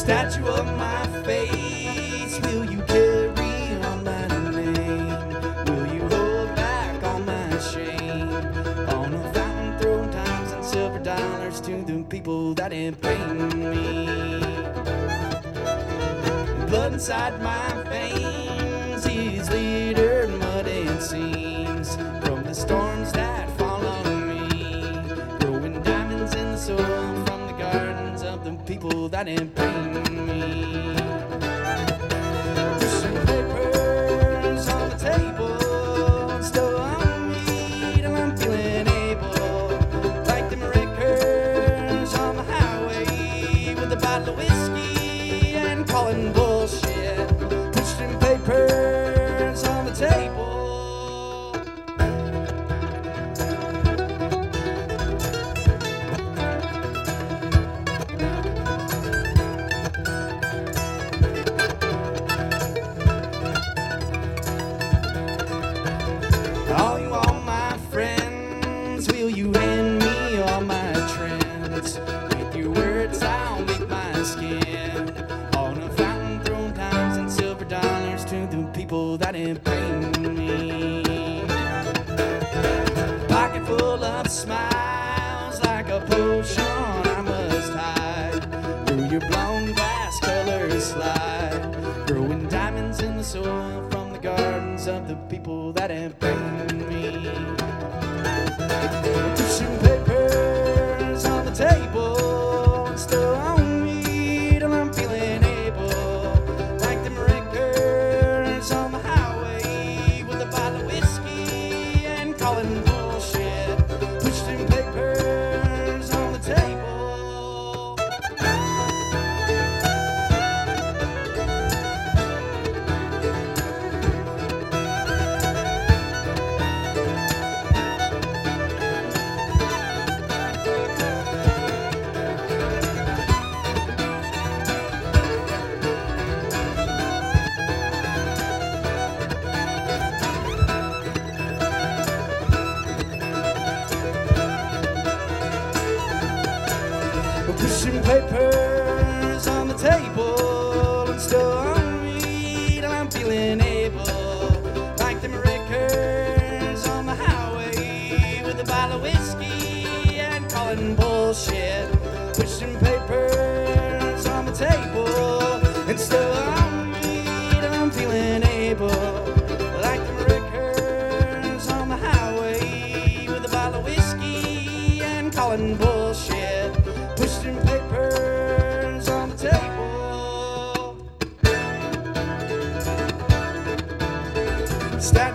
statue of my face. Will you carry on my name? Will you hold back all my shame? On a fountain throwing dimes and silver dollars to the people that have paid me. Blood inside my veins is littered mud and seams from the storms that fall on me, growing diamonds in the soil from the gardens of the people that have paid me. Pushing papers on the table and still on me till I'm feeling able, like them wreckers on the highway with a bottle of whiskey and calling bullshit. Pushing papers on the table. All my friends, will you hand me all my trends? With your words I'll make my skin. On a fountain throwing dimes and silver dollars to the people that have paid me. Pocket full of smiles, like a potion I must hide. Through your blown glass colors slide, growing diamonds in the soil from the gardens of the people that have paid me. Pushing papers on the table and still on me till I'm feeling able, like them wreckers on the highway with a bottle of whiskey and calling bullshit. Pushing papers on the table. Pushing papers on the table and still on me till I'm feeling able, like them wreckers on the highway with a bottle of whiskey and calling bullshit. Pushing papers on the table and still on me till I'm feeling able, like them wreckers on the highway with a bottle of whiskey and calling bullshit. Pushing papers on the table.